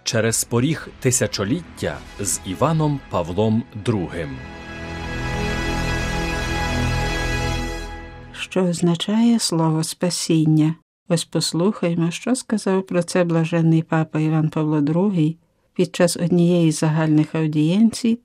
Через поріг тисячоліття з Іваном Павлом II. Що означає слово «спасіння»? Ось послухаймо, що сказав про це блаженний папа Іван Павло II під час однієї з загальних аудієнцій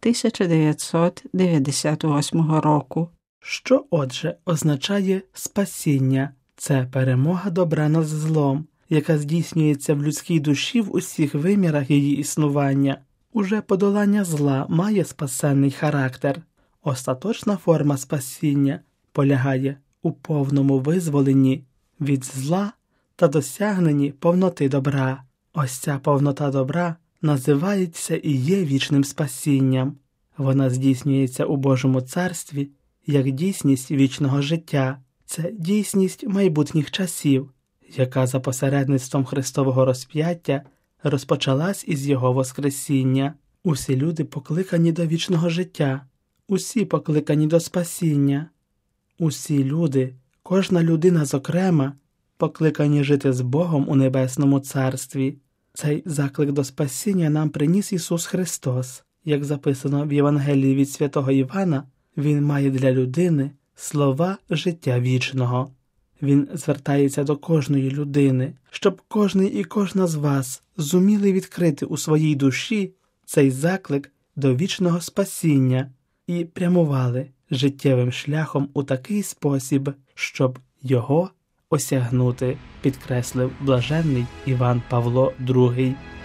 1998 року. Що, отже, означає спасіння? Це перемога добра над злом, яка здійснюється в людській душі в усіх вимірах її існування. Уже подолання зла має спасенний характер. Остаточна форма спасіння полягає у повному визволенні від зла та досягненні повноти добра. Ось ця повнота добра називається і є вічним спасінням. Вона здійснюється у Божому царстві як дійсність вічного життя. Це дійсність майбутніх часів, яка за посередництвом Христового розп'яття розпочалась із Його воскресіння. Усі люди покликані до вічного життя, усі покликані до спасіння. Усі люди, кожна людина зокрема, покликані жити з Богом у Небесному Царстві. Цей заклик до спасіння нам приніс Ісус Христос. Як записано в Євангелії від святого Івана, Він має для людини слова життя вічного. Він звертається до кожної людини, щоб кожний і кожна з вас зуміли відкрити у своїй душі цей заклик до вічного спасіння і прямували життєвим шляхом у такий спосіб, щоб його осягнути, підкреслив блаженний Іван Павло II.